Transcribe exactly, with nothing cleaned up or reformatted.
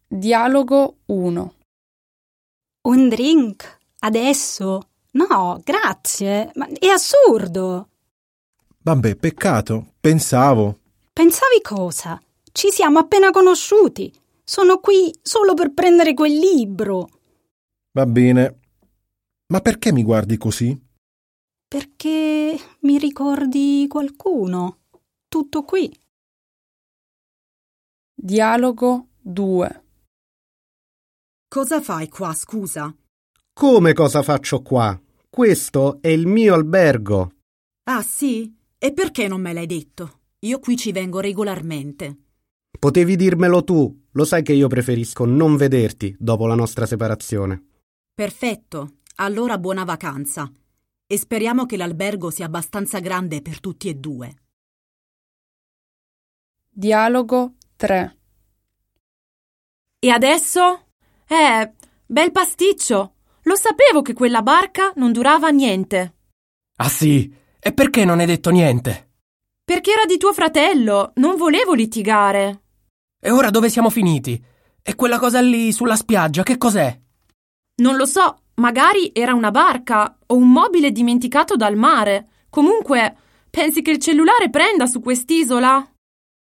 Dialogo uno. Un drink? Adesso? No, grazie, ma è assurdo. Vabbè, peccato, pensavo. Pensavi cosa? Ci siamo appena conosciuti. Sono qui solo per prendere quel libro. Va bene. Ma perché mi guardi così? Perché mi ricordi qualcuno. Tutto qui. Dialogo due. Cosa fai qua, scusa? Come cosa faccio qua? Questo è il mio albergo. Ah, sì? E perché non me l'hai detto? Io qui ci vengo regolarmente. Potevi dirmelo tu, lo sai che io preferisco non vederti dopo la nostra separazione. Perfetto, allora buona vacanza. E speriamo che l'albergo sia abbastanza grande per tutti e due. Dialogo tre. E adesso? Eh, bel pasticcio! Lo sapevo che quella barca non durava niente. Ah sì? E perché non hai detto niente? Perché era di tuo fratello, non volevo litigare. E ora dove siamo finiti? E quella cosa lì sulla spiaggia, che cos'è? Non lo so, magari era una barca o un mobile dimenticato dal mare. Comunque, pensi che il cellulare prenda su quest'isola?